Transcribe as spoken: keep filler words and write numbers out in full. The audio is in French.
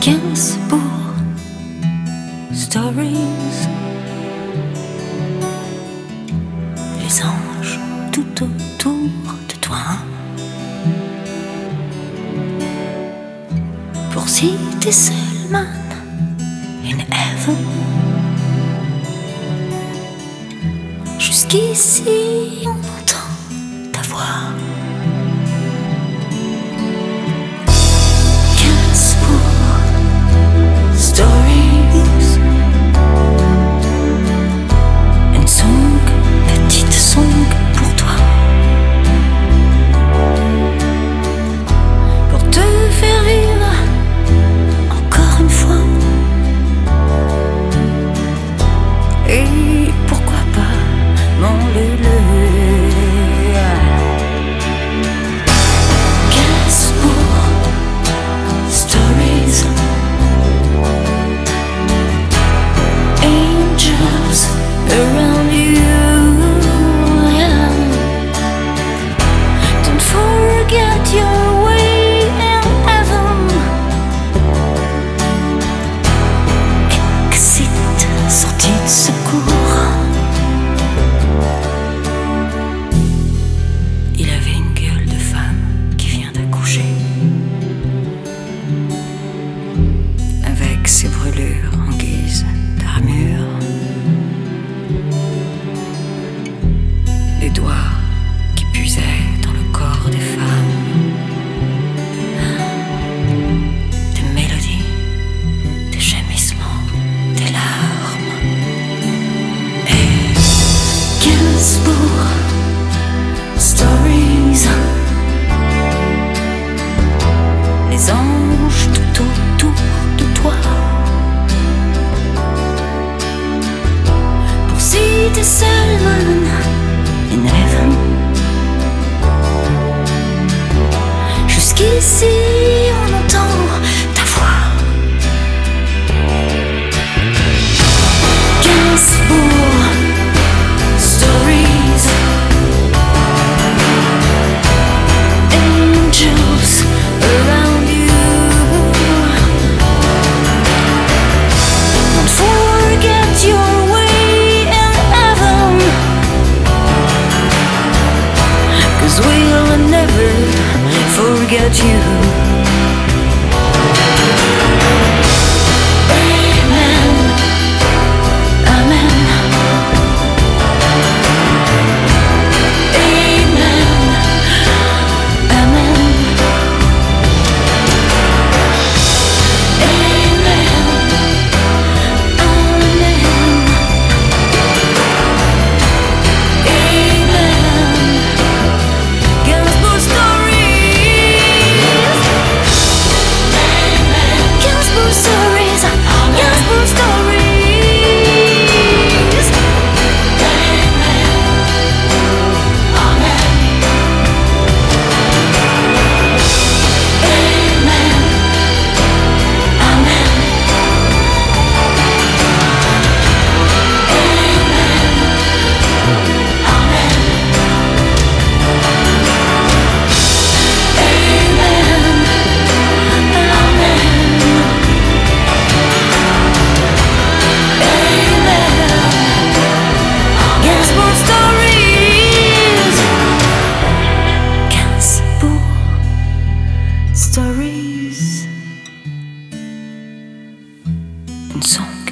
Gainsbourg Stories. Les anges tout autour de toi. Pour si t'es seul man in heaven. Jusqu'ici on entend ta voix. Stories and song, petite song pour toi, pour te faire vivre encore une fois. Et pourquoi pas mon lulu. Gainsbourg Stories. Angels around you, yeah. Don't forget your way in heaven. Exit, sortie de secours. Il avait une gueule de femme qui vient d'accoucher, avec ses brûlures en guise d'armure. Des doigts qui puisaient dans le corps des femmes. Des mélodies, des gémissements, des larmes. Et Gainsbourg Stories. Les anges tout autour de toi. Pour si t'es seul man in heaven. Jusqu'ici on entend ta voix. Gainsbourg Stories. Angels around you. Don't forget your way in heaven. 'Cause we'll never forget you. Amen. Amen. Amen. Amen. Gainsbourg Stories. Gainsbourg Stories. Gainsbourg Stories. Gainsbourg Stories. Gainsbourg Stories. Une sonde.